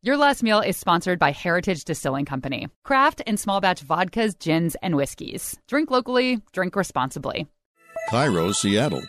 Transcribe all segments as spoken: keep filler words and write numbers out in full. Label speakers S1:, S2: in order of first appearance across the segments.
S1: Your Last Meal is sponsored by Heritage Distilling Company. Craft and small batch vodkas, gins, and whiskeys. Drink locally, drink responsibly.
S2: Cairo, Seattle.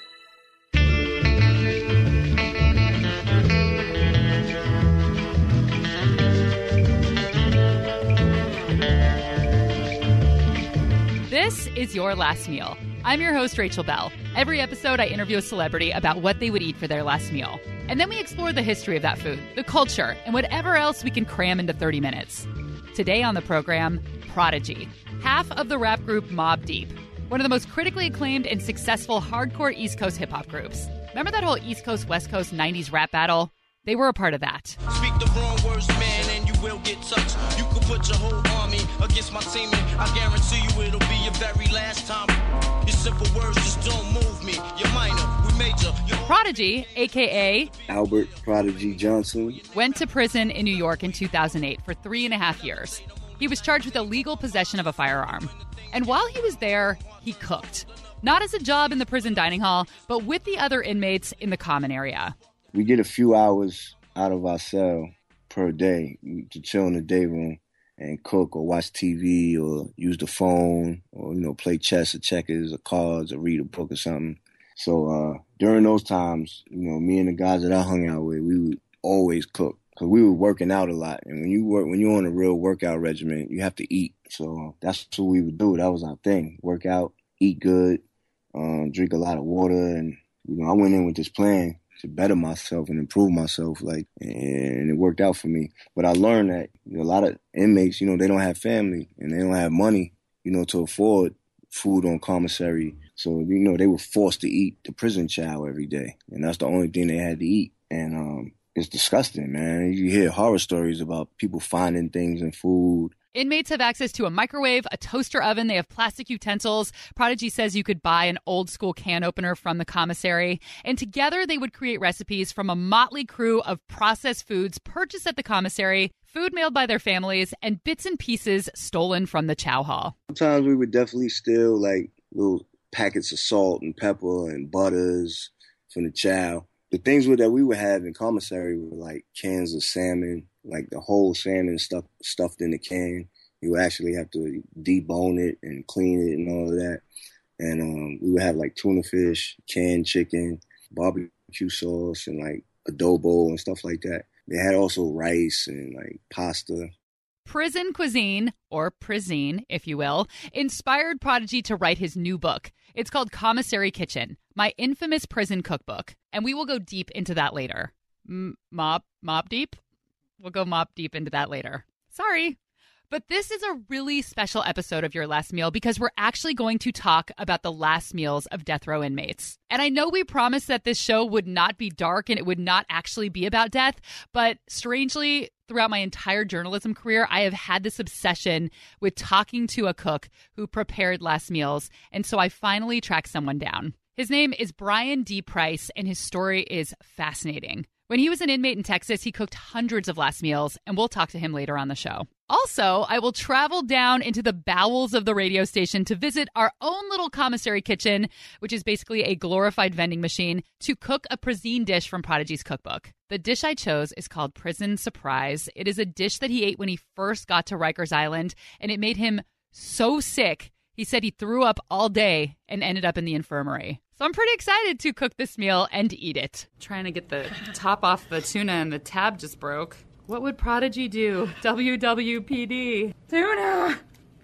S1: This is Your Last Meal. I'm your host, Rachel Bell. Every episode, I interview a celebrity about what they would eat for their last meal. And then we explore the history of that food, the culture, and whatever else we can cram into thirty minutes. Today on the program, Prodigy, half of the rap group Mobb Deep, one of the most critically acclaimed and successful hardcore East Coast hip-hop groups. Remember that whole East Coast, West Coast nineties rap battle? They were a part of that.
S3: Speak the wrong words, man, and you will get touched. You could put your whole army against my team, and I guarantee you it'll be your very last time. Your simple words just don't move me. You're minor, we major. You're...
S1: Prodigy, a k a.
S4: Albert Prodigy Johnson,
S1: went to prison in New York in two thousand eight for three and a half years. He was charged with illegal possession of a firearm. And while he was there, he cooked. Not as a job in the prison dining hall, but with the other inmates in the common area.
S4: We get a few hours out of our cell per day to chill in the day room and cook or watch T V or use the phone or, you know, play chess or checkers or cards or read a book or something. So uh, during those times, you know, me and the guys that I hung out with, we would always cook because we were working out a lot. And when you work, when you're on a real workout regimen, you have to eat. So that's what we would do. That was our thing. Work out, eat good, um, drink a lot of water. And, you know, I went in with this plan to better myself and improve myself, like, and it worked out for me. But I learned that, you know, a lot of inmates, you know, they don't have family and they don't have money, you know, to afford food on commissary. So, you know, they were forced to eat the prison chow every day. And that's the only thing they had to eat. And um, it's disgusting, man. You hear horror stories about people finding things in food.
S1: Inmates have access to a microwave, a toaster oven. They have plastic utensils. Prodigy says you could buy an old school can opener from the commissary. And together they would create recipes from a motley crew of processed foods purchased at the commissary, food mailed by their families, and bits and pieces stolen from the chow hall.
S4: Sometimes we would definitely steal like little packets of salt and pepper and butters from the chow. The things that we would have in commissary were like cans of salmon, like the whole salmon stuff stuffed in the can. You would actually have to debone it and clean it and all of that. And um, we would have like tuna fish, canned chicken, barbecue sauce, and like adobo and stuff like that. They had also rice and like pasta.
S1: Prison cuisine, or Prizine, if you will, inspired Prodigy to write his new book. It's called Commissary Kitchen, My Infamous Prison Cookbook. And we will go deep into that later. M- mob, mob deep? We'll go mob deep into that later. Sorry. But this is a really special episode of Your Last Meal because we're actually going to talk about the last meals of death row inmates. And I know we promised that this show would not be dark and it would not actually be about death, but strangely, throughout my entire journalism career, I have had this obsession with talking to a cook who prepared last meals, and so I finally tracked someone down. His name is Brian D. Price, and his story is fascinating. When he was an inmate in Texas, he cooked hundreds of last meals, and we'll talk to him later on the show. Also, I will travel down into the bowels of the radio station to visit our own little commissary kitchen, which is basically a glorified vending machine, to cook a Prizine dish from Prodigy's cookbook. The dish I chose is called Prison Surprise. It is a dish that he ate when he first got to Rikers Island, and it made him so sick, he said he threw up all day and ended up in the infirmary. So I'm pretty excited to cook this meal and eat it. Trying to get the top off the tuna and the tab just broke. What would Prodigy do? W W P D. Tuna!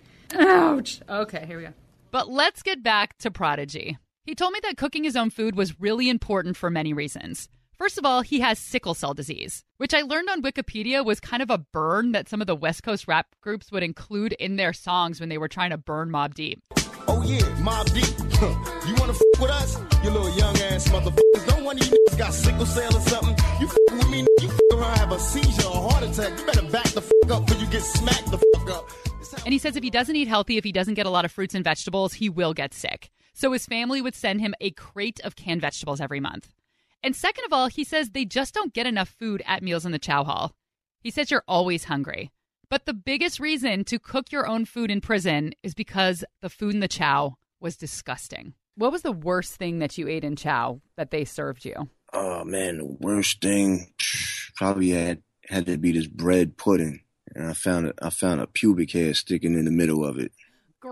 S1: Ouch! Okay, here we go. But let's get back to Prodigy. He told me that cooking his own food was really important for many reasons. First of all, he has sickle cell disease, which I learned on Wikipedia was kind of a burn that some of the West Coast rap groups would include in their songs when they were trying to burn Mobb Deep.
S3: Oh yeah, Mobb Deep. You wanna f*** with us? You little young ass motherfuckers. Don't one of you niggas got sickle cell or something. You f*** with me, you f*** around have a seizure or a heart attack. You better back the f*** up before you get smacked the f*** up.
S1: And he says if he doesn't eat healthy, if he doesn't get a lot of fruits and vegetables, he will get sick. So his family would send him a crate of canned vegetables every month. And second of all, he says they just don't get enough food at meals in the chow hall. He says you're always hungry. But the biggest reason to cook your own food in prison is because the food in the chow was disgusting. What was the worst thing that you ate in chow that they served you?
S4: Oh, man, the worst thing probably had had to be this bread pudding. And I found it. I found a pubic hair sticking in the middle of it.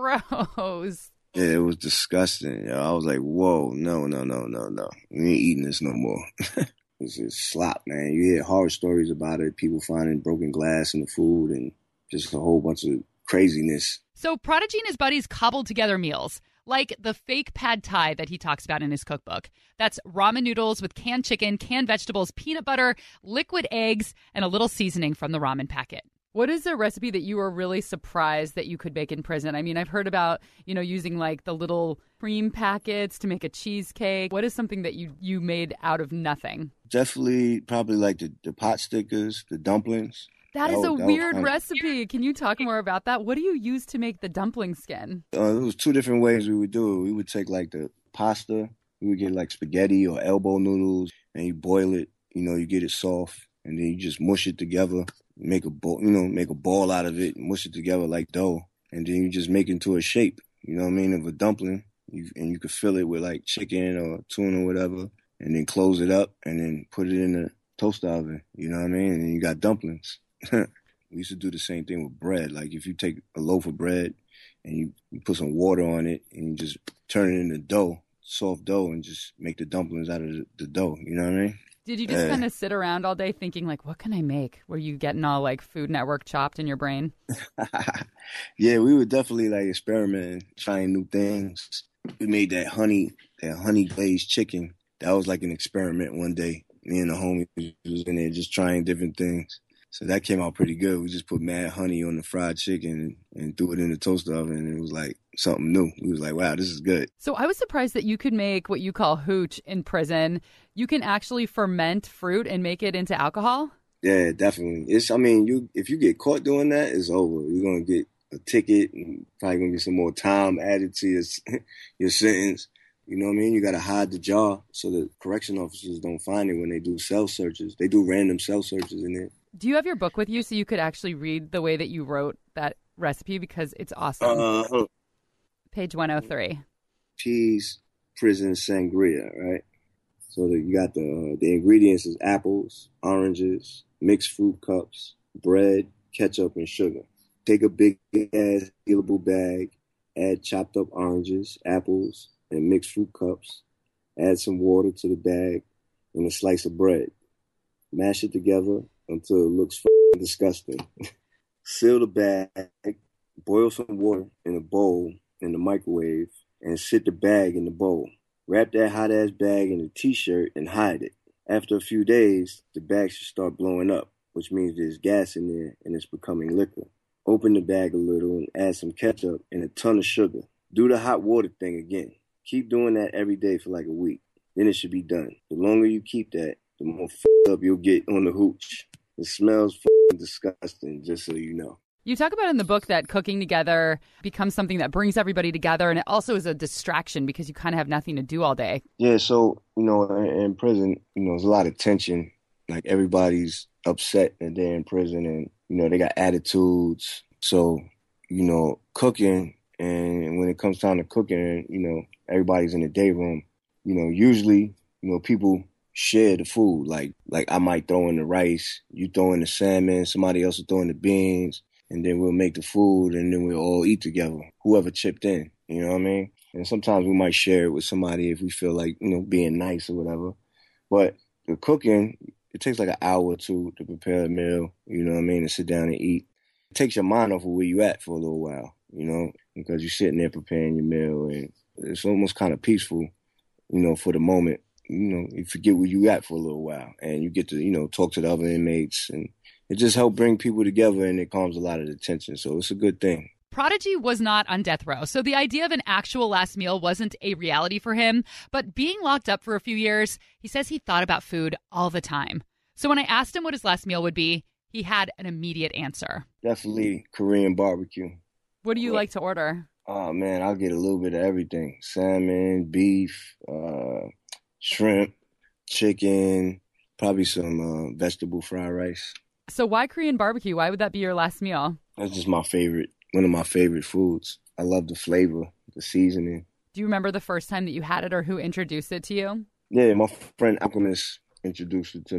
S1: Gross.
S4: Yeah, it was disgusting. Yo. I was like, whoa, no, no, no, no, no. We ain't eating this no more. It's just slop, man. You hear horror stories about it, people finding broken glass in the food and just a whole bunch of craziness.
S1: So Prodigy and his buddies cobbled together meals, like the fake pad thai that he talks about in his cookbook. That's ramen noodles with canned chicken, canned vegetables, peanut butter, liquid eggs, and a little seasoning from the ramen packet. What is a recipe that you were really surprised that you could make in prison? I mean, I've heard about, you know, using like the little cream packets to make a cheesecake. What is something that you, you made out of nothing?
S4: Definitely probably like the, the pot stickers, the dumplings.
S1: That, that is
S4: was,
S1: a weird kinda... recipe. Can you talk more about that? What do you use to make the dumpling skin?
S4: Uh, there was two different ways we would do it. We would take like the pasta. We would get like spaghetti or elbow noodles and you boil it. You know, you get it soft and then you just mush it together. Make a ball, you know, make a ball out of it, mush it together like dough, and then you just make it into a shape, you know what I mean, of a dumpling. You, and you could fill it with like chicken or tuna or whatever, and then close it up and then put it in the toaster oven, you know what I mean, and then you got dumplings. We used to do the same thing with bread. Like if you take a loaf of bread and you, you put some water on it and you just turn it into dough, soft dough, and just make the dumplings out of the, the dough, you know what I mean?
S1: Did you just uh, kind of sit around all day thinking, like, what can I make? Were you getting all, like, Food Network chopped in your brain?
S4: Yeah, we were definitely, like, experimenting, trying new things. We made that honey, that honey glazed chicken. That was, like, an experiment one day. Me and the homie was in there just trying different things. So that came out pretty good. We just put mad honey on the fried chicken and, and threw it in the toaster oven, and it was like something new. We was like, wow, this is good.
S1: So I was surprised that you could make what you call hooch in prison. You can actually ferment fruit and make it into alcohol?
S4: Yeah, definitely. It's. I mean, you if you get caught doing that, it's over. You're going to get a ticket and probably going to get some more time added to your, your sentence. You know what I mean? You got to hide the jar so the correction officers don't find it when they do cell searches. They do random cell searches in there.
S1: Do you have your book with you so you could actually read the way that you wrote that recipe? Because it's awesome.
S4: Uh-huh.
S1: Page one oh three.
S4: Cheese, prison, sangria, right? So the, you got the uh, the ingredients is apples, oranges, mixed fruit cups, bread, ketchup, and sugar. Take a big ass sealable bag, add chopped up oranges, apples, and mixed fruit cups. Add some water to the bag and a slice of bread. Mash it together until it looks f***ing disgusting. Seal the bag, boil some water in a bowl in the microwave, and sit the bag in the bowl. Wrap that hot-ass bag in a T-shirt and hide it. After a few days, the bag should start blowing up, which means there's gas in there and it's becoming liquor. Open the bag a little and add some ketchup and a ton of sugar. Do the hot water thing again. Keep doing that every day for like a week. Then it should be done. The longer you keep that, the more f***ed up you'll get on the hooch. It smells f***ing disgusting, just so you know.
S1: You talk about in the book that cooking together becomes something that brings everybody together, and it also is a distraction because you kind of have nothing to do all day.
S4: Yeah, so, you know, in, in prison, you know, there's a lot of tension. Like, everybody's upset that they're in prison, and, you know, they got attitudes. So, you know, cooking, and when it comes time to cooking, you know, everybody's in the day room. You know, usually, you know, people share the food. Like, like I might throw in the rice, you throw in the salmon, somebody else will throw in the beans, and then we'll make the food, and then we'll all eat together, whoever chipped in, you know what I mean? And sometimes we might share it with somebody if we feel like, you know, being nice or whatever. But the cooking, it takes like an hour or two to prepare a meal, you know what I mean, and sit down and eat. It takes your mind off of where you at for a little while, you know, because you're sitting there preparing your meal, and it's almost kind of peaceful, you know, for the moment. You know, you forget where you at for a little while, and you get to, you know, talk to the other inmates, and it just helps bring people together, and it calms a lot of the tension. So it's a good thing.
S1: Prodigy was not on death row, so the idea of an actual last meal wasn't a reality for him. But being locked up for a few years, he says he thought about food all the time. So when I asked him what his last meal would be, he had an immediate answer.
S4: Definitely Korean barbecue.
S1: What do you
S4: yeah.
S1: like to order?
S4: Oh, man, I'll get a little bit of everything. Salmon, beef, uh, shrimp, chicken, probably some uh, vegetable fried rice.
S1: So why Korean barbecue? Why would that be your last meal?
S4: That's just my favorite, one of my favorite foods. I love the flavor, the seasoning.
S1: Do you remember the first time that you had it or who introduced it to you?
S4: Yeah, my friend Alchemist introduced it to me.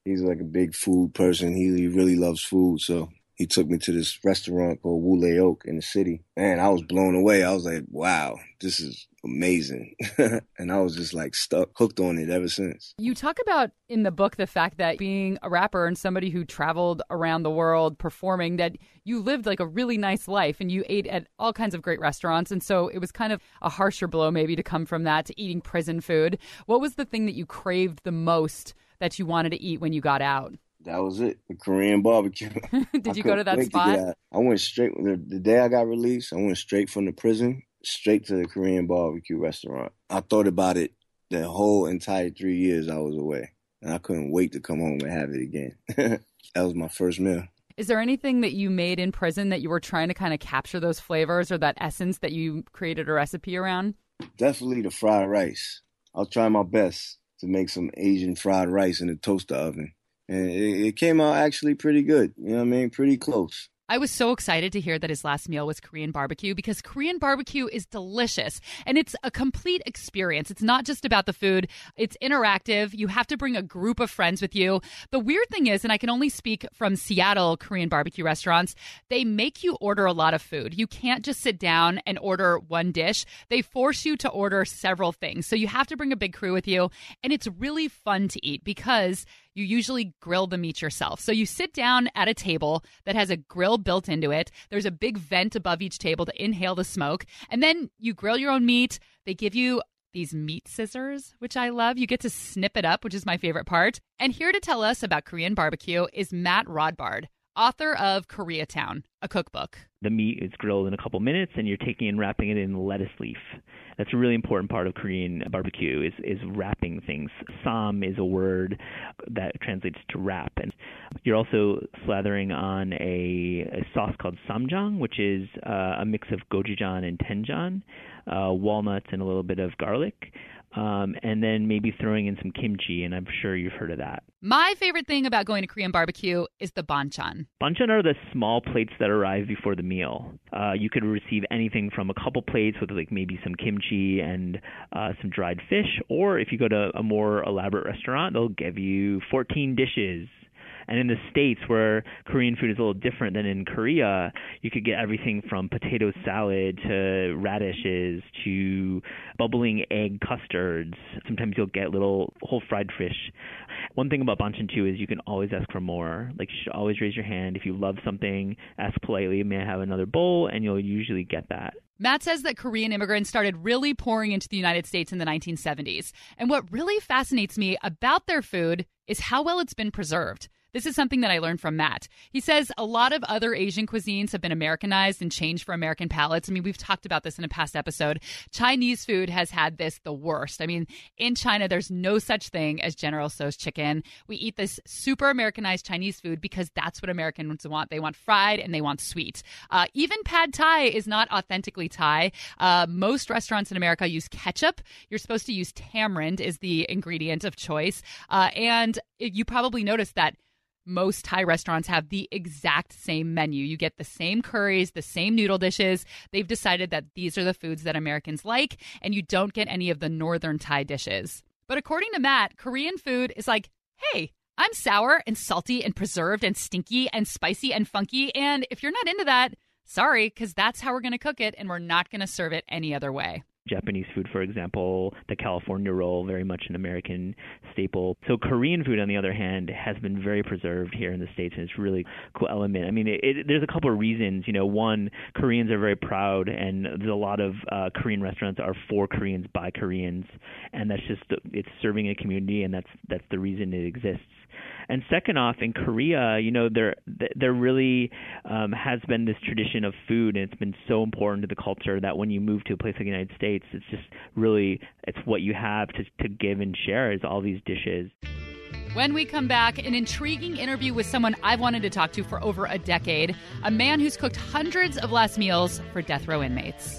S4: He's like a big food person. He, he really loves food. So he took me to this restaurant called Wule Oak in the city. Man, I was blown away. I was like, wow, this is amazing. And I was just like stuck, hooked on it ever since.
S1: You talk about in the book the fact that being a rapper and somebody who traveled around the world performing, that you lived like a really nice life and you ate at all kinds of great restaurants. And so it was kind of a harsher blow maybe to come from that to eating prison food. What was the thing that you craved the most that you wanted to eat when you got out?
S4: That was it, the Korean barbecue.
S1: Did you go to that spot?
S4: To I went straight, the, the day I got released, I went straight from the prison, straight to the Korean barbecue restaurant. I thought about it the whole entire three years I was away. And I couldn't wait to come home and have it again. That was my first meal.
S1: Is there anything that you made in prison that you were trying to kind of capture those flavors or that essence that you created a recipe around? Definitely
S4: the fried rice. I'll try my best to make some Asian fried rice in the toaster oven. And it, it came out actually pretty good. You know what I mean? Pretty close.
S1: I was so excited to hear that his last meal was Korean barbecue because Korean barbecue is delicious and it's a complete experience. It's not just about the food. It's interactive. You have to bring a group of friends with you. The weird thing is, and I can only speak from Seattle Korean barbecue restaurants, they make you order a lot of food. You can't just sit down and order one dish. They force you to order several things. So you have to bring a big crew with you. And it's really fun to eat because you usually grill the meat yourself. So you sit down at a table that has a grill built into it. There's a big vent above each table to inhale the smoke. And then you grill your own meat. They give you these meat scissors, which I love. You get to snip it up, which is my favorite part. And here to tell us about Korean barbecue is Matt Rodbard, author of Koreatown, a cookbook.
S5: The meat is grilled in a couple minutes, and you're taking and wrapping it in lettuce leaf. That's a really important part of Korean barbecue is, is wrapping things. Sam is a word that translates to wrap. And you're also slathering on a, a sauce called samjang, which is uh, a mix of gochujang and doenjang, uh, walnuts, and a little bit of garlic. Um, and then maybe throwing in some kimchi, and I'm sure you've heard of that.
S1: My favorite thing about going to Korean barbecue is the banchan.
S5: Banchan are the small plates that arrive before the meal. Uh, you could receive anything from a couple plates with like maybe some kimchi and uh, some dried fish, or if you go to a more elaborate restaurant, they'll give you fourteen dishes. And in the States, where Korean food is a little different than in Korea, you could get everything from potato salad to radishes to bubbling egg custards. Sometimes you'll get little whole fried fish. One thing about banchan, too, is you can always ask for more. Like, you should always raise your hand. If you love something, ask politely, may I have another bowl? And you'll usually get that.
S1: Matt says that Korean immigrants started really pouring into the United States in the nineteen seventies. And what really fascinates me about their food is how well it's been preserved. This is something that I learned from Matt. He says a lot of other Asian cuisines have been Americanized and changed for American palates. I mean, we've talked about this in a past episode. Chinese food has had this the worst. I mean, in China, there's no such thing as General Tso's chicken. We eat this super Americanized Chinese food because that's what Americans want. They want fried and they want sweet. Uh, even pad thai is not authentically Thai. Uh, most restaurants in America use ketchup. You're supposed to use tamarind is the ingredient of choice. Uh, and you probably noticed that most Thai restaurants have the exact same menu. You get the same curries, the same noodle dishes. They've decided that these are the foods that Americans like, and you don't get any of the northern Thai dishes. But according to Matt, Korean food is like, hey, I'm sour and salty and preserved and stinky and spicy and funky, and if you're not into that, sorry, because that's how we're going to cook it, and we're not going to serve it any other way.
S5: Japanese food, for example, the California roll, very much an American staple. So Korean food, on the other hand, has been very preserved here in the States, and it's a really cool element. I mean, it, it, there's a couple of reasons. You know, one, Koreans are very proud, and there's a lot of uh, Korean restaurants are for Koreans by Koreans, and that's just, it's serving a community, and that's that's the reason it exists. And second off, in Korea, you know, there there really um, has been this tradition of food, and it's been so important to the culture that when you move to a place like the United States, it's just really, it's what you have to, to give and share is all these dishes.
S1: When we come back, an intriguing interview with someone I've wanted to talk to for over a decade, a man who's cooked hundreds of last meals for death row inmates.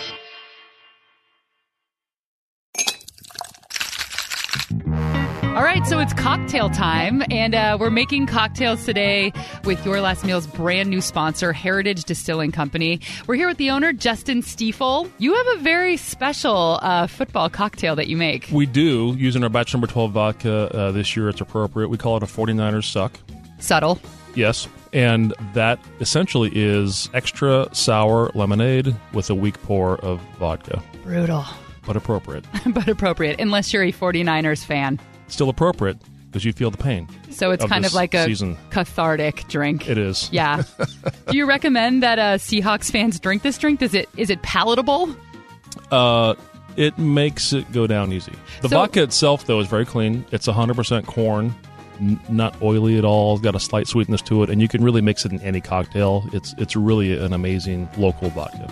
S1: All right, so it's cocktail time, and uh, we're making cocktails today with Your Last Meal's brand new sponsor, Heritage Distilling Company. We're here with the owner, Justin Stiefel. You have a very special uh, football cocktail that you make.
S6: We do, using our batch number twelve vodka uh, this year. It's appropriate. We call it a forty-niners suck.
S1: Subtle.
S6: Yes, and that essentially is extra sour lemonade with a weak pour of vodka.
S1: Brutal.
S6: But appropriate.
S1: But appropriate, unless you're a forty-niners fan.
S6: Still appropriate because you feel the pain.
S1: So it's
S6: of
S1: kind of like a
S6: season.
S1: cathartic drink.
S6: It is.
S1: Yeah. Do you recommend that uh, Seahawks fans drink this drink? Is it is it palatable?
S6: Uh, it makes it go down easy. The
S1: So-
S6: vodka itself, though, is very clean. It's one hundred percent corn, n- not oily at all. It's got a slight sweetness to it, and you can really mix it in any cocktail. It's it's really an amazing local vodka.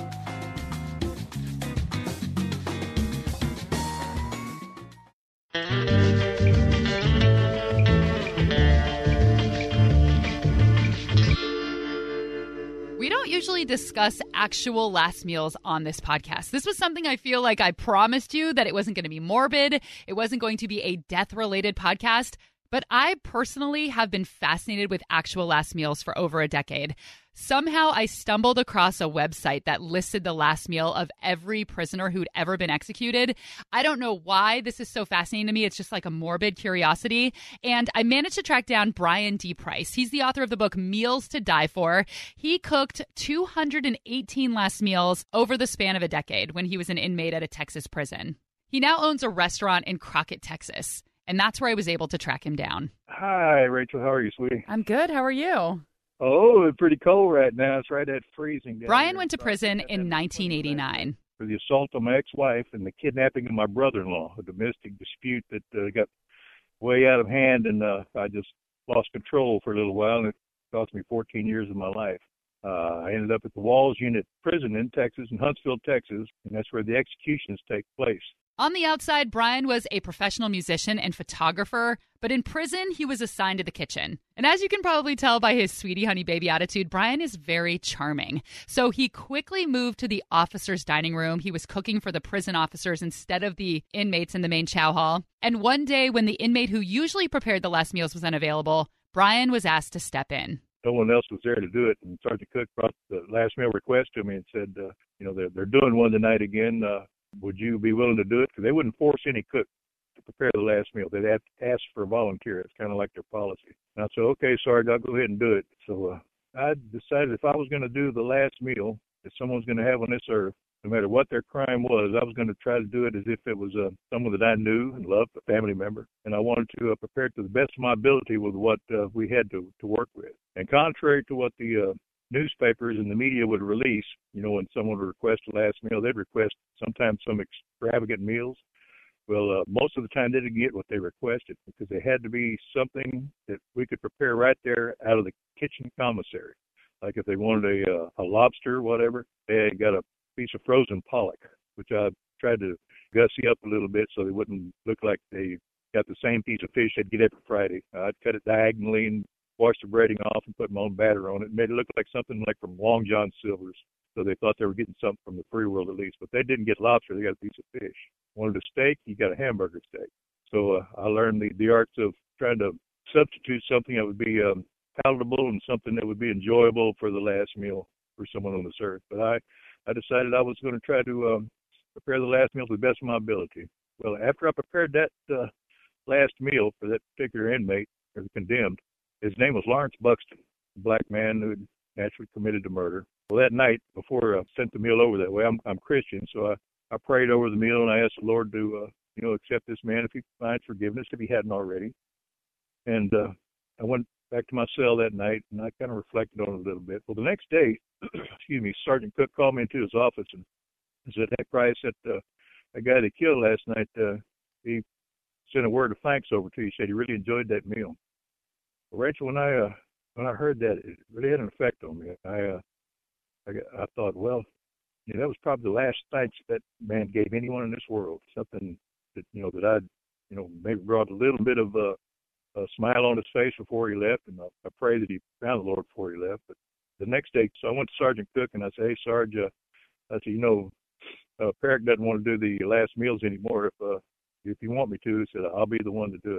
S1: We don't usually discuss actual last meals on this podcast. This was something I feel like I promised you that it wasn't going to be morbid. It wasn't going to be a death-related podcast. But I personally have been fascinated with actual last meals for over a decade. Somehow I stumbled across a website that listed the last meal of every prisoner who'd ever been executed. I don't know why this is so fascinating to me. It's just like a morbid curiosity. And I managed to track down Brian D. Price. He's the author of the book Meals to Die For. He cooked two hundred eighteen last meals over the span of a decade when he was an inmate at a Texas prison. He now owns a restaurant in Crockett, Texas. And that's where I was able to track him down.
S7: Hi, Rachel. How are you, sweetie?
S1: I'm good. How are you?
S7: Oh, it's pretty cold right now. It's right at freezing. Down
S1: Brian
S7: here.
S1: went to prison in nineteen eighty-nine.
S7: For the assault on my ex-wife and the kidnapping of my brother-in-law, a domestic dispute that uh, got way out of hand, and uh, I just lost control for a little while, and it cost me fourteen years of my life. Uh, I ended up at the Walls Unit Prison in Texas, in Huntsville, Texas, and that's where the executions take place.
S1: On the outside, Brian was a professional musician and photographer, but in prison, he was assigned to the kitchen. And as you can probably tell by his sweetie honey baby attitude, Brian is very charming. So he quickly moved to the officers' dining room. He was cooking for the prison officers instead of the inmates in the main chow hall. And one day, when the inmate who usually prepared the last meals was unavailable, Brian was asked to step in.
S7: No one else was there to do it, and Sergeant Cook brought the last meal request to me and said, uh, you know, they're, they're doing one tonight again. Uh, would you be willing to do it? Because they wouldn't force any cook to prepare the last meal. They'd have to ask for a volunteer. It's kind of like their policy. And I said, okay, Sergeant, I'll go ahead and do it. So uh, I decided if I was going to do the last meal that someone's going to have on this earth, no matter what their crime was, I was going to try to do it as if it was uh, someone that I knew and loved, a family member. And I wanted to uh, prepare it to the best of my ability with what uh, we had to, to work with. And contrary to what the uh, newspapers and the media would release, you know, when someone would request a last meal, they'd request sometimes some extravagant meals. Well, uh, most of the time they didn't get what they requested because they had to be something that we could prepare right there out of the kitchen commissary. Like if they wanted a, uh, a lobster or whatever, they had got a piece of frozen pollock, which I tried to gussy up a little bit so they wouldn't look like they got the same piece of fish they'd get every Friday. I'd cut it diagonally and wash the breading off and put my own batter on it. It made it look like something like from Long John Silver's. So they thought they were getting something from the free world at least. But they didn't get lobster. They got a piece of fish. Wanted a steak, you got a hamburger steak. So uh, I learned the, the arts of trying to substitute something that would be um, palatable and something that would be enjoyable for the last meal for someone on this earth. But I, I decided I was going to try to um, prepare the last meal to the best of my ability. Well, after I prepared that uh, last meal for that particular inmate, or the condemned, his name was Lawrence Buxton, a black man who naturally committed to murder. Well, that night, before I sent the meal over that way, I'm, I'm Christian, so I, I prayed over the meal and I asked the Lord to, uh, you know, accept this man if he finds forgiveness, if he hadn't already. And uh, I went back to my cell that night and I kind of reflected on it a little bit. Well, the next day, excuse me, Sergeant Cook called me into his office and said, "Hey, Price, that, uh, that guy they killed last night, uh, he sent a word of thanks over to you. He said he really enjoyed that meal." Well, Rachel, when I uh, when I heard that, it really had an effect on me. I uh, I, I thought, well, you know, that was probably the last thanks that man gave anyone in this world. Something that, you know, that I'd, you know, maybe brought a little bit of a, a smile on his face before he left, and I, I pray that he found the Lord before he left. But the next day, so I went to Sergeant Cook and I said, "Hey, Sarge, uh, I said, you know, uh, Perrick doesn't want to do the last meals anymore. If uh, if you want me to," he said, "I'll be the one to do it."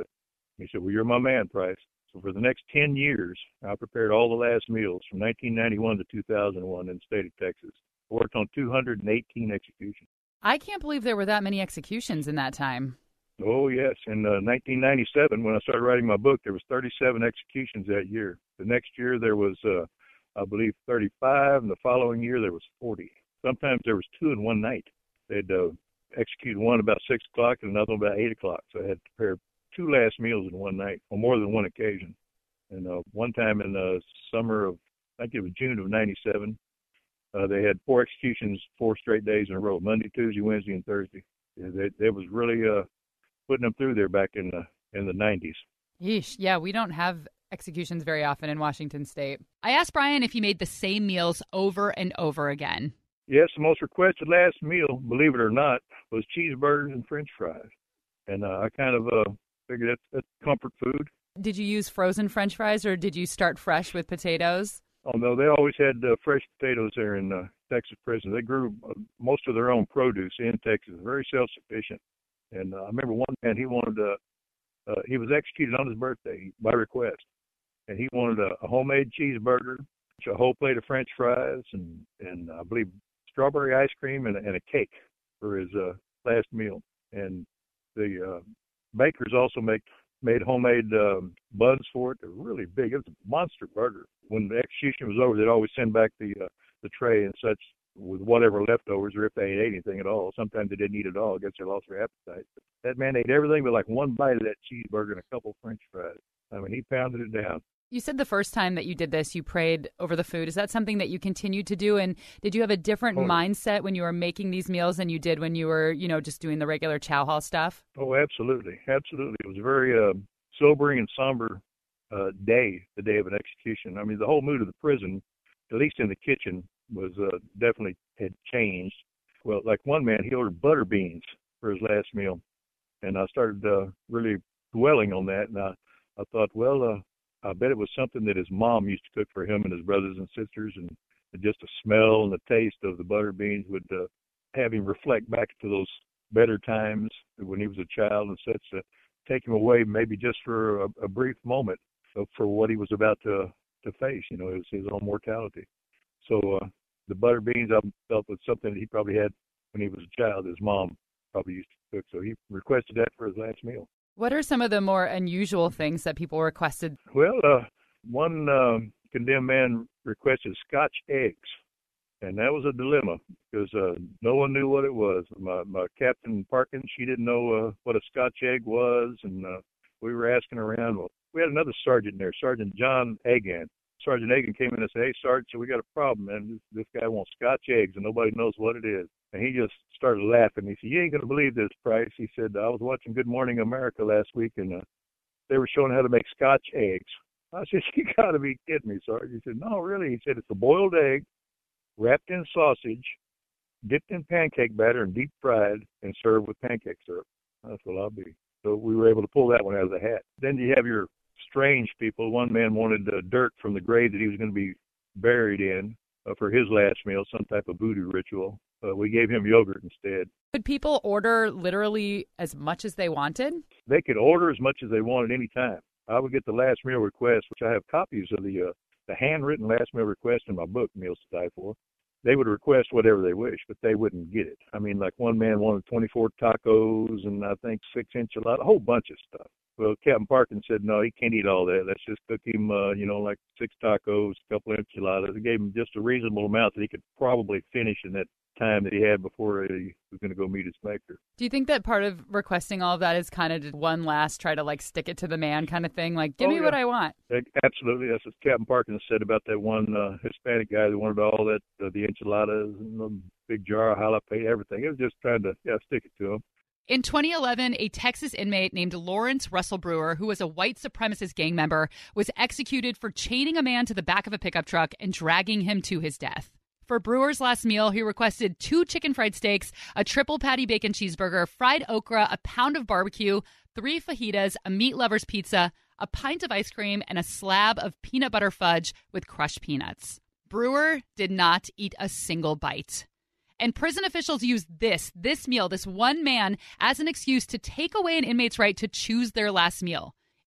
S7: He said, well, you're my man, Price. So for the next ten years, I prepared all the last meals from nineteen ninety-one to two thousand one in the state of Texas. I worked on two hundred eighteen executions.
S1: I can't believe there were that many executions in that time.
S7: Oh, yes. In uh, nineteen ninety-seven, when I started writing my book, there was thirty-seven executions that year. The next year, there was, uh, I believe, thirty-five, and the following year, there was forty. Sometimes there was two in one night. They'd uh, execute one about six o'clock and another one about eight o'clock. So I had to prepare two last meals in one night on more than one occasion. And uh, one time in the summer of, I think it was June of ninety-seven, uh, they had four executions, four straight days in a row, Monday, Tuesday, Wednesday, and Thursday. Yeah, they, they was really uh, putting them through there back in the, in the nineties.
S1: Yeesh. Yeah, we don't have executions very often in Washington State. I asked Brian if he made the same meals over and over again.
S7: Yes, the most requested last meal, believe it or not, was cheeseburgers and French fries. And uh, I kind of uh, figured that's, that's comfort food.
S1: Did you use frozen French fries, or did you start fresh with potatoes?
S7: Oh, no, they always had uh, fresh potatoes there in uh, Texas prison. They grew uh, most of their own produce in Texas, very self-sufficient. And uh, I remember one man, he wanted to, uh, he was executed on his birthday by request. And he wanted a, a homemade cheeseburger, a whole plate of French fries, and, and I believe strawberry ice cream and, and a cake for his uh, last meal. And the uh, bakers also make made homemade um, buns for it. They're really big. It was a monster burger. When the execution was over, they'd always send back the uh, the tray and such with whatever leftovers, or if they ate anything at all. Sometimes they didn't eat it all. I guess they lost their appetite. But that man ate everything but like one bite of that cheeseburger and a couple French fries. I mean, he pounded it down.
S1: You said the first time that you did this, you prayed over the food. Is that something that you continued to do? And did you have a different oh, mindset when you were making these meals than you did when you were, you know, just doing the regular chow hall stuff?
S7: Oh, absolutely. Absolutely. It was a very uh, sobering and somber uh, day, the day of an execution. I mean, the whole mood of the prison, at least in the kitchen, was uh, definitely had changed. Well, like one man, he ordered butter beans for his last meal. And I started uh, really dwelling on that. And I, I thought, well, uh, I bet it was something that his mom used to cook for him and his brothers and sisters, and just the smell and the taste of the butter beans would uh, have him reflect back to those better times when he was a child and such, to take him away maybe just for a, a brief moment for what he was about to to face. You know, it was his own mortality. So uh, the butter beans, I felt, was something that he probably had when he was a child. His mom probably used to cook, so he requested that for his last meal.
S1: What are some of the more unusual things that people requested?
S7: Well, uh, one uh, condemned man requested Scotch eggs, and that was a dilemma because uh, no one knew what it was. My, my Captain Parkins, she didn't know uh, what a Scotch egg was, and uh, we were asking around. Well, we had another sergeant there, Sergeant John Agan. Sergeant Agan came in and said, "Hey, Sergeant, so we got a problem, man. This, this guy wants Scotch eggs, and nobody knows what it is." And he just started laughing. He said, "You ain't going to believe this, Price." He said, "I was watching Good Morning America last week, and uh, they were showing how to make Scotch eggs." I said, "You got to be kidding me, Sergeant." He said, "No, really." He said, "It's a boiled egg wrapped in sausage, dipped in pancake batter, and deep fried, and served with pancake syrup." That's what I'll be. So we were able to pull that one out of the hat. Then you have your strange people. One man wanted uh, dirt from the grave that he was going to be buried in uh, for his last meal, some type of voodoo ritual. Uh, we gave him yogurt instead.
S1: Could people order literally as much as they wanted?
S7: They could order as much as they wanted any time. I would get the last meal request, which I have copies of the uh, the handwritten last meal request in my book, Meals to Die For. They would request whatever they wish, but they wouldn't get it. I mean, like one man wanted twenty-four tacos and I think six enchiladas, a whole bunch of stuff. Well, Captain Parkins said, "No, he can't eat all that. Let's just cook him, uh, you know, like six tacos, a couple of enchiladas." It gave him just a reasonable amount that he could probably finish in that time that he had before he was going to go meet his maker.
S1: Do you think that part of requesting all of that is kind of just one last try to like stick it to the man kind of thing? Like, give
S7: oh,
S1: me
S7: yeah.
S1: what I want.
S7: Absolutely. That's what Captain Parkins said about that one uh, Hispanic guy that wanted all that, uh, the enchiladas and the big jar of jalapeno, everything. It was just trying to, yeah, stick it to him.
S1: In twenty eleven, a Texas inmate named Lawrence Russell Brewer, who was a white supremacist gang member, was executed for chaining a man to the back of a pickup truck and dragging him to his death. For Brewer's last meal, he requested two chicken fried steaks, a triple patty bacon cheeseburger, fried okra, a pound of barbecue, three fajitas, a meat lover's pizza, a pint of ice cream, and a slab of peanut butter fudge with crushed peanuts. Brewer did not eat a single bite. And prison officials used this, this meal, this one man, as an excuse to take away an inmate's right to choose their last meal.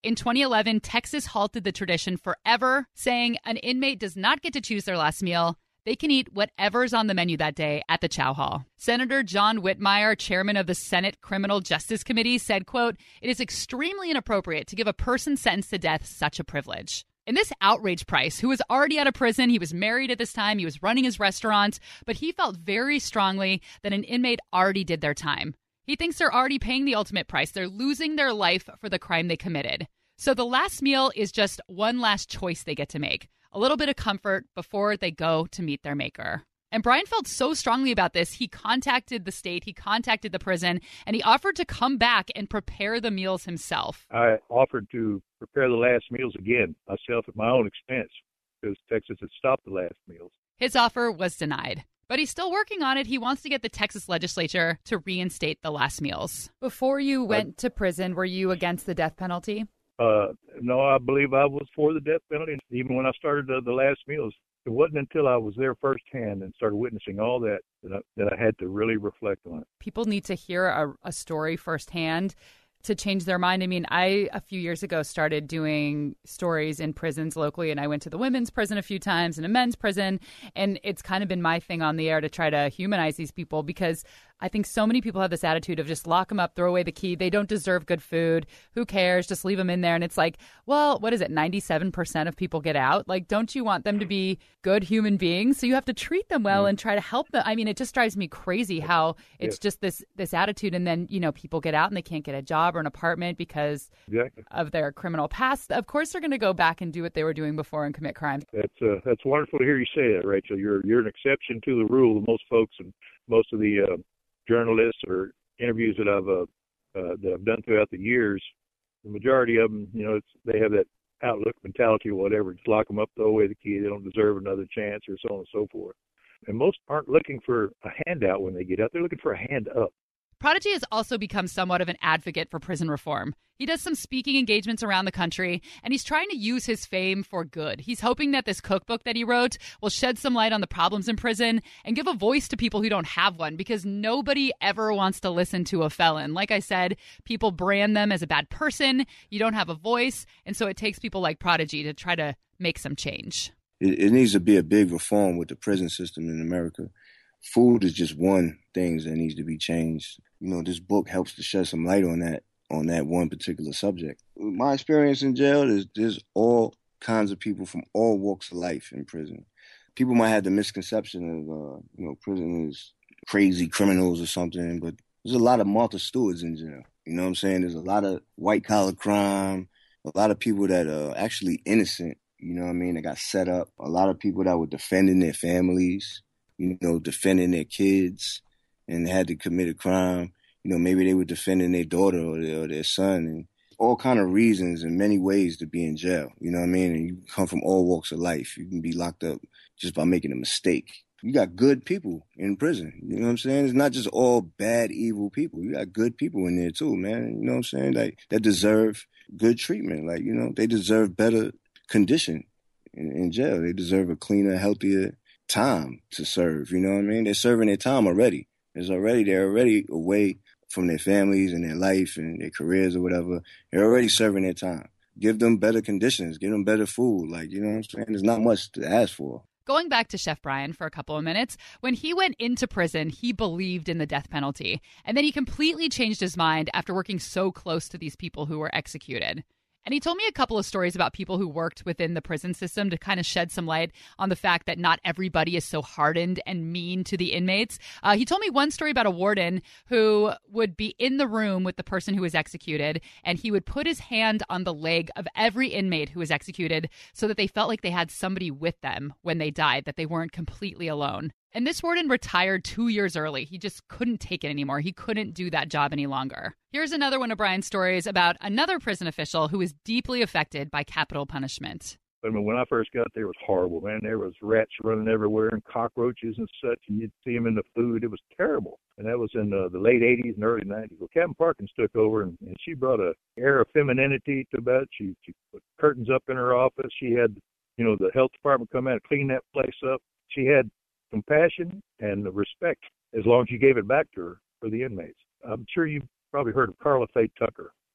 S1: In twenty eleven, Texas halted the tradition forever, saying an inmate does not get to choose their last meal. They can eat whatever's on the menu that day at the chow hall. Senator John Whitmire, chairman of the Senate Criminal Justice Committee, said, quote, "It is extremely inappropriate to give a person sentenced to death such a privilege." And this outraged Price, who was already out of prison, he was married at this time, he was running his restaurant, but he felt very strongly that an inmate already did their time. He thinks they're already paying the ultimate price. They're losing their life for the crime they committed. So the last meal is just one last choice they get to make. A little bit of comfort before they go to meet their maker. And Brian felt so strongly about this, he contacted the state, he contacted the prison, and he offered to come back and prepare the meals himself.
S7: I offered to prepare the last meals again myself at my own expense because Texas had stopped the last meals.
S1: His offer was denied. But he's still working on it. He wants to get the Texas legislature to reinstate the last meals. Before you went uh, to prison, were you against the death penalty?
S7: Uh, no, I believe I was for the death penalty. Even when I started the, the last meals, it wasn't until I was there firsthand and started witnessing all that that I, that I had to really reflect on it.
S1: People need to hear a, a story firsthand to change their mind. I mean, I, a few years ago, started doing stories in prisons locally, and I went to the women's prison a few times and a men's prison, and it's kind of been my thing on the air to try to humanize these people because I think so many people have this attitude of just lock them up, throw away the key. They don't deserve good food. Who cares? Just leave them in there. And it's like, well, what is it? ninety-seven percent of people get out. Like, don't you want them to be good human beings? So you have to treat them well and try to help them. I mean, it just drives me crazy how it's just this this attitude. And then, you know, people get out and they can't get a job or an apartment because
S7: exactly.
S1: of their criminal past. Of course, they're going to go back and do what they were doing before and commit crimes.
S7: That's uh, that's wonderful to hear you say that, Rachel. You're you're an exception to the rule. Most folks and most of the uh, journalists or interviews that I've uh, uh, that I've done throughout the years, the majority of them, you know, it's, they have that outlook, mentality, or whatever. Just lock them up, throw away the key. They don't deserve another chance, or so on and so forth. And most aren't looking for a handout when they get out. They're looking for a hand up.
S1: Prodigy has also become somewhat of an advocate for prison reform. He does some speaking engagements around the country, and he's trying to use his fame for good. He's hoping that this cookbook that he wrote will shed some light on the problems in prison and give a voice to people who don't have one, because nobody ever wants to listen to a felon. Like I said, people brand them as a bad person. You don't have a voice, and so it takes people like Prodigy to try to make some change.
S4: It, it needs to be a big reform with the prison system in America. Food is just one thing that needs to be changed. You know, this book helps to shed some light on that, on that one particular subject. My experience in jail is there's all kinds of people from all walks of life in prison. People might have the misconception of, uh, you know, prison is crazy criminals or something, but there's a lot of Martha Stewarts in jail. You know what I'm saying? There's a lot of white-collar crime, a lot of people that are actually innocent, you know what I mean, that got set up, a lot of people that were defending their families, you know, defending their kids and had to commit a crime. You know, maybe they were defending their daughter or their, or their son, and all kind of reasons and many ways to be in jail. You know what I mean? And you come from all walks of life. You can be locked up just by making a mistake. You got good people in prison. You know what I'm saying? It's not just all bad, evil people. You got good people in there too, man. You know what I'm saying? Like, that deserve good treatment. Like, you know, they deserve better condition in, in jail. They deserve a cleaner, healthier time to serve. You know what I mean? They're serving their time already. There's already, they're already away from their families and their life and their careers or whatever. They're already serving their time. Give them better conditions. Give them better food. Like, you know what I'm saying? There's not much to ask for.
S1: Going back to Chef Brian for a couple of minutes, when he went into prison, he believed in the death penalty. And then he completely changed his mind after working so close to these people who were executed. And he told me a couple of stories about people who worked within the prison system to kind of shed some light on the fact that not everybody is so hardened and mean to the inmates. Uh, he told me one story about a warden who would be in the room with the person who was executed, and he would put his hand on the leg of every inmate who was executed so that they felt like they had somebody with them when they died, that they weren't completely alone. And this warden retired two years early. He just couldn't take it anymore. He couldn't do that job any longer. Here's another one of Brian's stories about another prison official who was deeply affected by capital punishment.
S7: I mean, when I first got there, it was horrible, man. There was rats running everywhere and cockroaches and such, and you'd see them in the food. It was terrible. And that was in uh, the late eighties and early nineties. Well, Captain Parkins took over, and, and she brought a air of femininity to that. She, she put curtains up in her office. She had, you know, the health department come out and clean that place up. She had compassion and respect as long as you gave it back to her for the inmates. I'm sure you've probably heard of Carla Faye Tucker.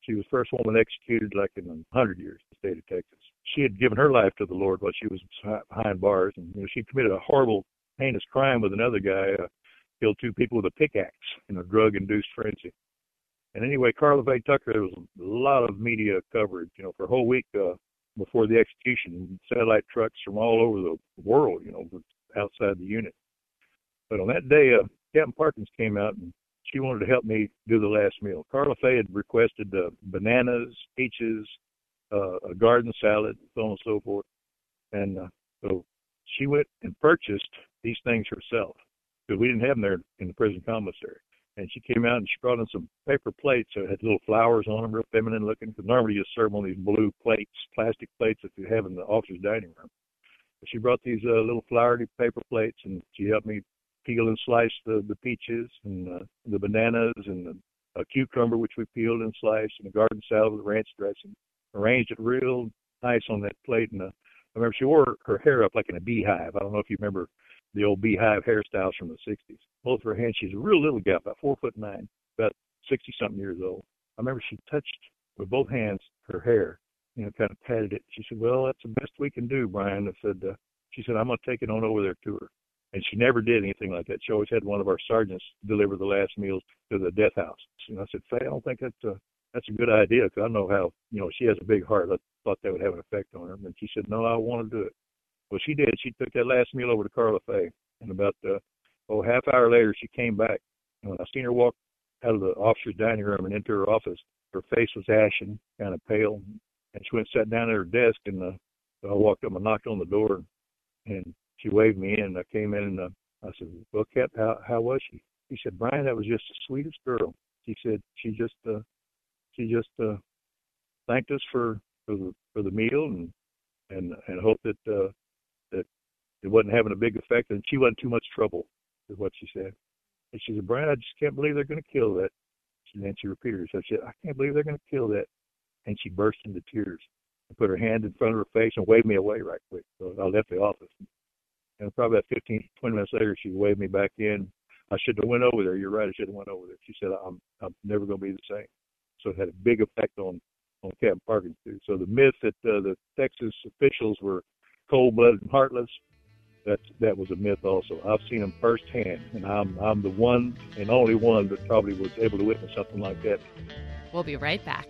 S7: She was the first woman executed like in a hundred years in the state of Texas. She had given her life to the Lord while she was behind bars, and you know, she committed a horrible, heinous crime with another guy, uh, killed two people with a pickaxe in a drug-induced frenzy. And anyway, Karla Faye Tucker, there was a lot of media coverage, you know, for a whole week uh, before the execution, satellite trucks from all over the world, you know, outside the unit. But on that day, uh, Captain Parkins came out, and she wanted to help me do the last meal. Karla Faye had requested uh, bananas, peaches, uh, a garden salad, so on and so forth. And uh, so she went and purchased these things herself, because we didn't have them there in the prison commissary. And she came out and she brought in some paper plates that had little flowers on them, real feminine looking, because normally you serve on these blue plates, plastic plates that you have in the officer's dining room. But she brought these uh, little flowery paper plates, and she helped me peel and slice the, the peaches and uh, the bananas and the a cucumber, which we peeled and sliced, and a garden salad with ranch dressing. Arranged it real nice on that plate. And uh, I remember she wore her hair up like in a beehive. I don't know if you remember the old beehive hairstyles from the sixties. Both of her hands, she's a real little gal, about four foot nine, about sixty-something years old. I remember she touched with both hands her hair, you know, kind of patted it. She said, well, that's the best we can do, Brian. I said, uh, she said, I'm going to take it on over there to her. And she never did anything like that. She always had one of our sergeants deliver the last meals to the death house. And I said, Faye, I don't think that's a, that's a good idea, because I know how, you know, she has a big heart. I thought that would have an effect on her. And she said, no, I want to do it. Well, she did. She took that last meal over to Karla Faye. And about, uh, oh, half hour later, she came back. And when I seen her walk out of the officer's dining room and into her office, her face was ashen, kind of pale. And she went and sat down at her desk, and uh, so I walked up and knocked on the door, and she waved me in. And I came in, and uh, I said, well, Cap, how, how was she? She said, Brian, that was just the sweetest girl. She said she just uh, she just uh, thanked us for, for the for the meal, and and and hoped that uh, that it wasn't having a big effect, and she wasn't too much trouble, is what she said. And she said, Brian, I just can't believe they're going to kill that. And then she repeated herself. She said, I can't believe they're going to kill that. And she burst into tears and put her hand in front of her face and waved me away right quick. So I left the office. And probably about fifteen, twenty minutes later, she waved me back in. I should have went over there. You're right. I should have went over there. She said, I'm I'm never going to be the same. So it had a big effect on, on Captain Parkins, too. So the myth that uh, the Texas officials were cold-blooded and heartless, that that was a myth also. I've seen them firsthand, and I'm I'm the one and only one that probably was able to witness something like that.
S1: We'll be right back.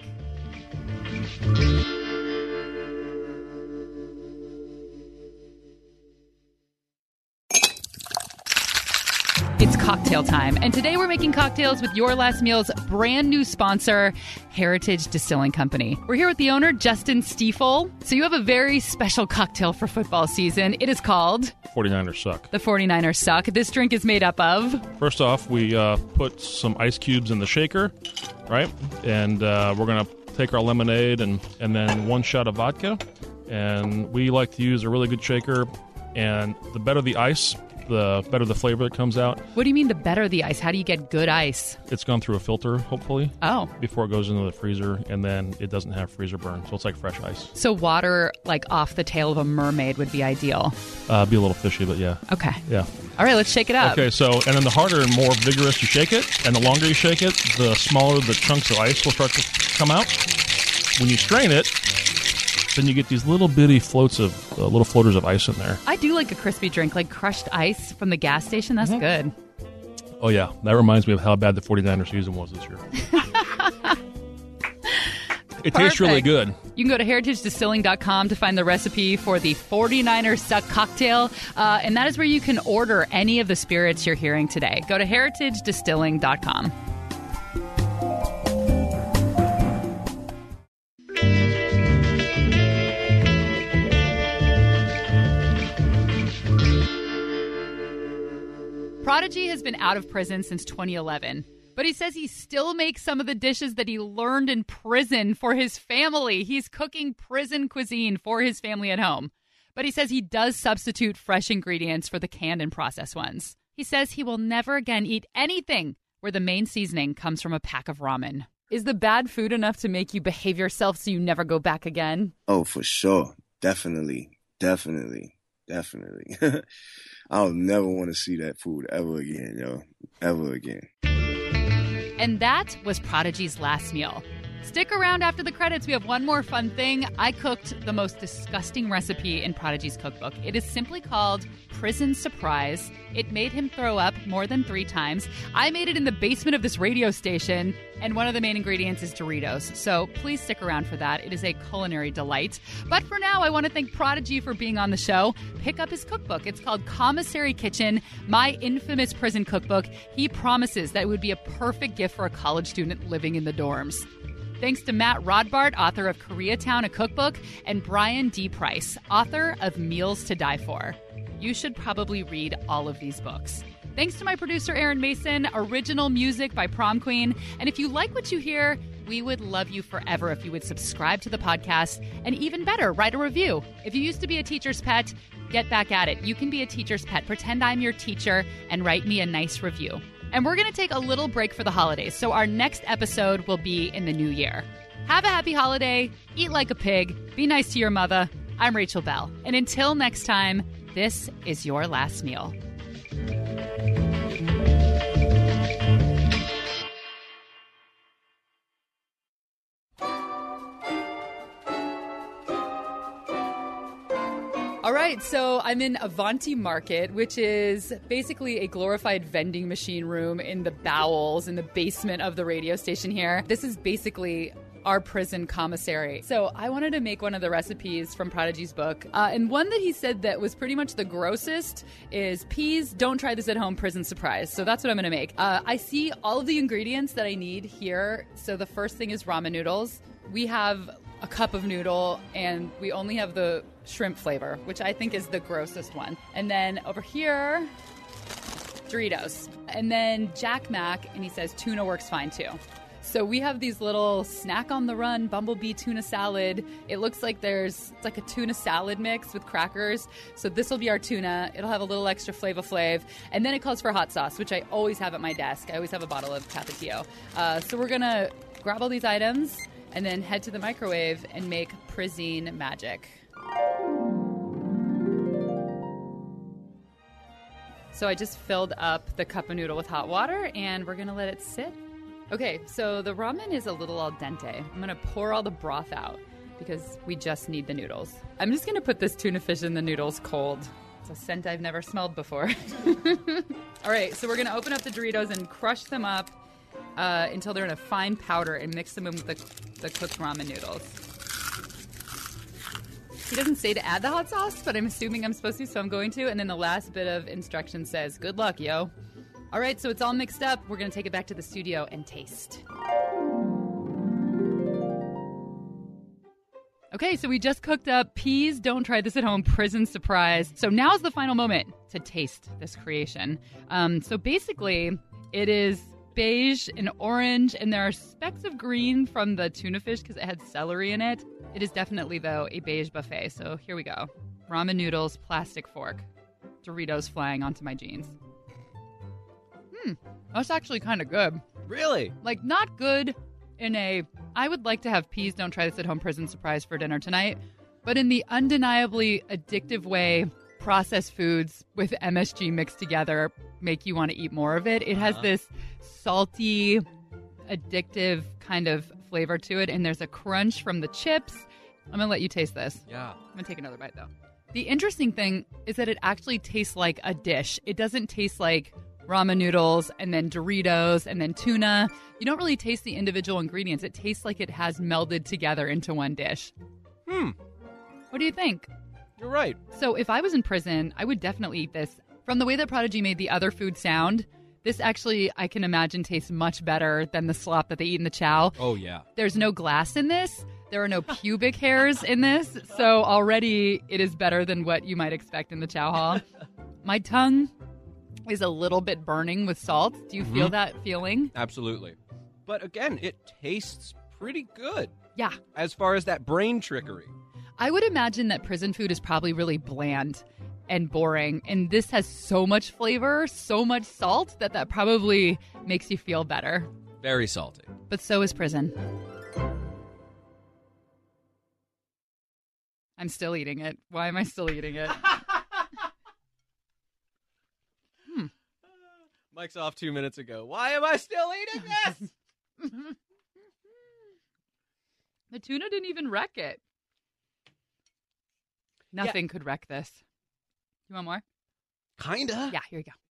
S1: It's cocktail time, and today we're making cocktails with Your Last Meal's brand new sponsor, Heritage Distilling Company. We're here with the owner, Justin Stiefel. So you have a very special cocktail for football season. It is called
S6: forty-niners Suck.
S1: The forty-niners Suck. This drink is made up of...
S6: First off, we uh, put some ice cubes in the shaker, right? And uh, we're going to take our lemonade and, and then one shot of vodka. And we like to use a really good shaker. And the better the ice, the better the flavor that comes out.
S1: What do you mean the better the ice? How do you get good ice?
S6: It's gone through a filter, hopefully.
S1: Oh.
S6: Before it goes into the freezer, and then it doesn't have freezer burn, so it's like fresh ice.
S1: So water, like off the tail of a mermaid, would be ideal.
S6: Uh, be a little fishy, but yeah.
S1: Okay.
S6: Yeah.
S1: All right, let's shake it up.
S6: Okay, so, and then the harder and more vigorous you shake it, and the longer you shake it, the smaller the chunks of ice will start to come out. When you strain it, then you get these little bitty floats of, uh, little floaters of ice in there.
S1: I do like a crispy drink, like crushed ice from the gas station. That's mm-hmm. good.
S6: Oh, yeah. That reminds me of how bad the forty-niners season was this year. It tastes really good.
S1: You can go to heritage distilling dot com to find the recipe for the forty-niners Suck cocktail. Uh, and that is where you can order any of the spirits you're hearing today. Go to heritage distilling dot com. Prodigy has been out of prison since twenty eleven, but he says he still makes some of the dishes that he learned in prison for his family. He's cooking prison cuisine for his family at home. But he says he does substitute fresh ingredients for the canned and processed ones. He says he will never again eat anything where the main seasoning comes from a pack of ramen. Is the bad food enough to make you behave yourself so you never go back again?
S4: Oh, for sure. Definitely. Definitely. Definitely. I'll never want to see that food ever again, yo. Ever again.
S1: And that was Prodigy's last meal. Stick around after the credits. We have one more fun thing. I cooked the most disgusting recipe in Prodigy's cookbook. It is simply called Prison Surprise. It made him throw up more than three times. I made it in the basement of this radio station, and one of the main ingredients is Doritos. So please stick around for that. It is a culinary delight. But for now, I want to thank Prodigy for being on the show. Pick up his cookbook. It's called Commissary Kitchen, My Infamous Prison Cookbook. He promises that it would be a perfect gift for a college student living in the dorms. Thanks to Matt Rodbart, author of Koreatown, a cookbook, and Brian D. Price, author of Meals to Die For. You should probably read all of these books. Thanks to my producer, Aaron Mason, original music by Prom Queen. And if you like what you hear, we would love you forever if you would subscribe to the podcast, and even better, write a review. If you used to be a teacher's pet, get back at it. You can be a teacher's pet. Pretend I'm your teacher and write me a nice review. And we're going to take a little break for the holidays, so our next episode will be in the new year. Have a happy holiday, eat like a pig, be nice to your mother. I'm Rachel Bell, and until next time, this is your last meal. All right, so I'm in Avanti Market, which is basically a glorified vending machine room in the bowels, in the basement of the radio station here. This is basically our prison commissary. So I wanted to make one of the recipes from Prodigy's book. Uh, and one that he said that was pretty much the grossest is peas, don't try this at home, prison surprise. So that's what I'm going to make. Uh, I see all of the ingredients that I need here. So the first thing is ramen noodles. We have a cup of noodle, and we only have the shrimp flavor, which I think is the grossest one. And then over here, Doritos. And then Jack Mac, and he says tuna works fine too. So we have these little snack on the run bumblebee tuna salad. It looks like there's it's like a tuna salad mix with crackers. So this will be our tuna. It'll have a little extra Flava Flav. And then it calls for hot sauce, which I always have at my desk. I always have a bottle of Tapatio. Uh, so we're going to grab all these items and then head to the microwave and make Prison magic. So I just filled up the cup of noodle with hot water, and we're going to let it sit. Okay, so the ramen is a little al dente. I'm going to pour all the broth out because we just need the noodles. I'm just going to put this tuna fish in the noodles cold. It's a scent I've never smelled before. All right, so we're going to open up the Doritos and crush them up uh, until they're in a fine powder and mix them in with the, the cooked ramen noodles. He doesn't say to add the hot sauce, but I'm assuming I'm supposed to, so I'm going to. And then the last bit of instruction says, good luck, yo. All right, so it's all mixed up. We're going to take it back to the studio and taste. Okay, so we just cooked up peas. Don't try this at home. Prison surprise. So now's the final moment to taste this creation. Um, so basically, it is beige and orange, and there are specks of green from the tuna fish because it had celery in it. It is definitely, though, a beige buffet. So here we go. Ramen noodles, plastic fork, Doritos flying onto my jeans. Hmm, that's actually kind of good.
S8: Really?
S1: Like, not good in a, I would like to have peas, don't try this at home, prison surprise for dinner tonight, but in the undeniably addictive way processed foods with M S G mixed together make you want to eat more of it. It has uh-huh. this salty, addictive kind of flavor to it, and there's a crunch from the chips. I'm going to let you taste this.
S8: Yeah.
S1: I'm going to take another bite, though. The interesting thing is that it actually tastes like a dish. It doesn't taste like ramen noodles and then Doritos and then tuna. You don't really taste the individual ingredients. It tastes like it has melded together into one dish.
S8: Hmm.
S1: What do you think?
S8: You're right.
S1: So if I was in prison, I would definitely eat this. From the way that Prodigy made the other food sound, this actually, I can imagine, tastes much better than the slop that they eat in the chow.
S8: Oh, yeah.
S1: There's no glass in this. There are no pubic hairs in this. So already it is better than what you might expect in the chow hall. My tongue is a little bit burning with salt. Do you mm-hmm. feel that feeling?
S8: Absolutely. But again, it tastes pretty good.
S1: Yeah.
S8: As far as that brain trickery.
S1: I would imagine that prison food is probably really bland and boring. And this has so much flavor, so much salt, that that probably makes you feel better.
S8: Very salty.
S1: But so is prison. I'm still eating it. Why am I still eating it?
S8: hmm. Mike's off two minutes ago. Why am I still eating this?
S1: The tuna didn't even wreck it. Nothing yeah. could wreck this. You want more?
S8: Kinda.
S1: Yeah, here you go.